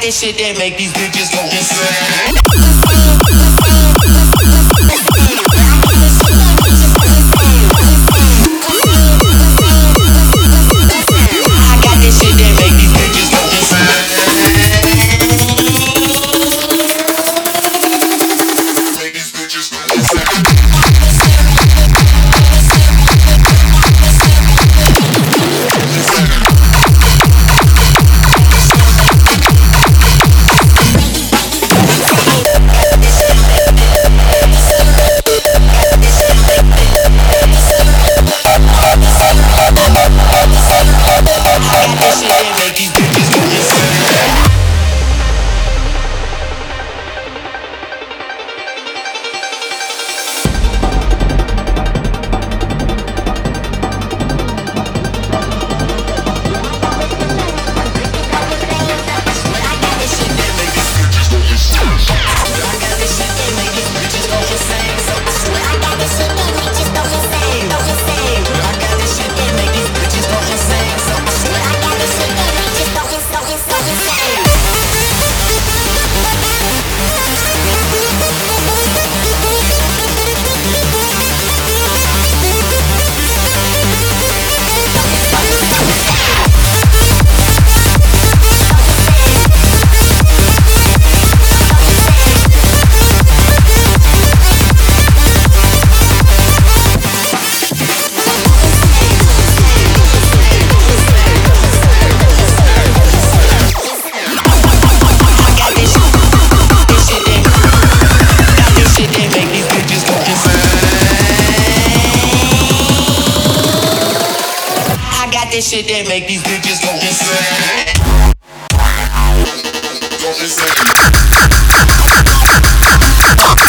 this shit that make these bitches go insane. I got this shit that make these bitches go insane. Make these bitches go insane. This shit that make these bitches go insane. Go insane.